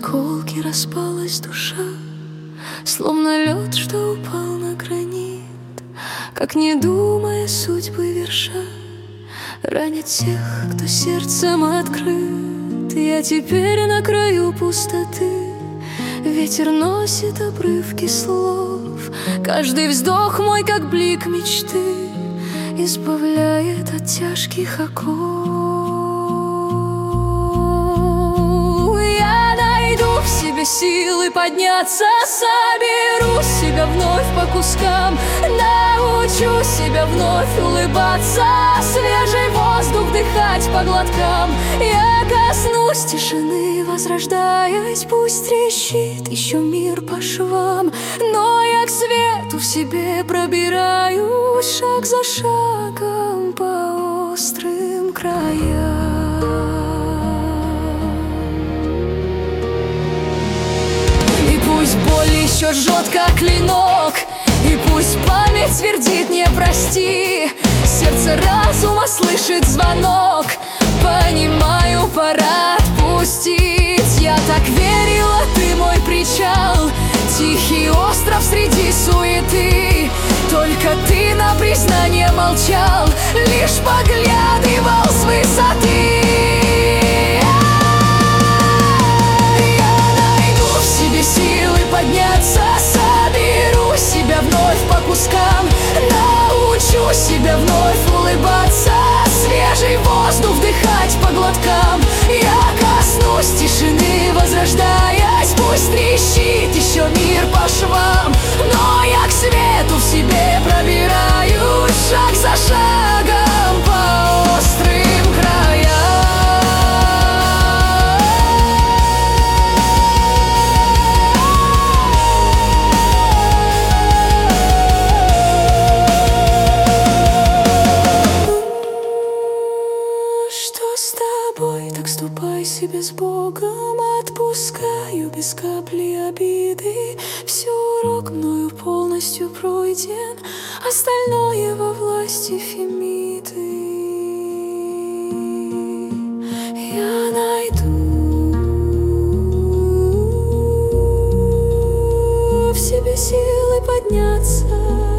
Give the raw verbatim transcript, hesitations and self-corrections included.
осколки распалась душа, словно лед, что упал на гранит. Как не думая судьбы верша, ранит тех, кто сердцем открыт. Я теперь на краю пустоты, ветер носит обрывки слов. Каждый вздох мой, как блик мечты, избавляет от тяжких оков. Я найду в себе силы подняться, соберу себя вновь по кускам, научу себя вновь улыбаться, свежий воздух вдыхать по глоткам. Я коснусь тишины, возрождаясь, пусть трещит еще мир по швам, но я к свету в себе пробираюсь шаг за шагом по острым краям. И пусть боль еще жжет, как клинок, и пусть память твердит «не прости», сердце разума слышит звонок, понимаю, пора отпустить. Я так верила, ты мой причал, тихий остров среди суеты. Только ты на признание молчал, лишь поглядывал с высоты. Я найду в себе силы подняться, соберу себя вновь по кускам, научу себя вновь улыбаться, свежий воздух вдыхать по глоткам. Я коснусь тишины, возрождаясь, пусть трещит еще мир по швам, но я к свету в себе пробираюсь шаг за шагом по острым краям. Что с тобой? Так ступай себе с Богом, отпускаю без капли обиды. Все урок мною полностью пройден, остальное во власти Фемиды. Я найду в себе силы подняться,